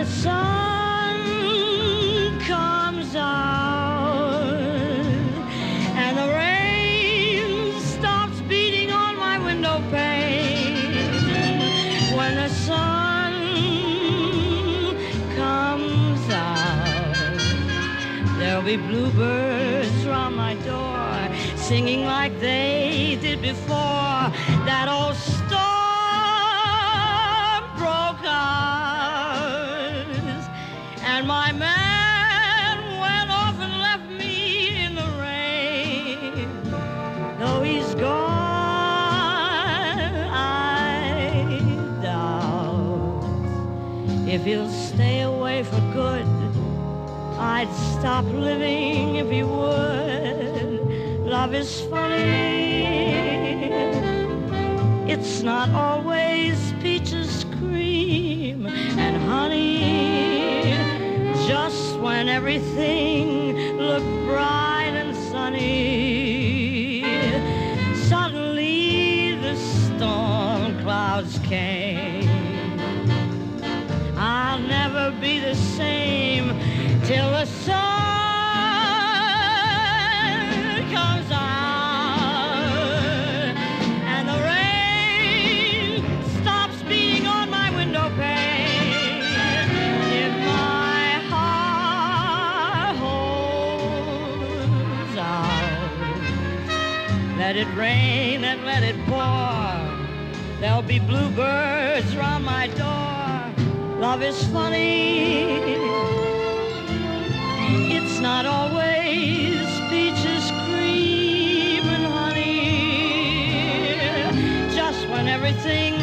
sun comes out and the rain stops beating on my window pane. When the sun comes out, there'll be bluebirds round my door, singing like they did before. That old storm broke us, and my man went off and left me in the rain. Though he's gone, I doubt if he'll stay away for good. I'd stop living if he would. Love is funny. It's not always peaches, cream, and honey. Just when everything looked bright and sunny, suddenly the storm clouds came. I'll never be the same till the sun comes out and the rain stops beating on my window pane. If my heart holds out, let it rain and let it pour. There'll be bluebirds round my door. Love is funny. It's not always peaches, cream, and honey. Just when everything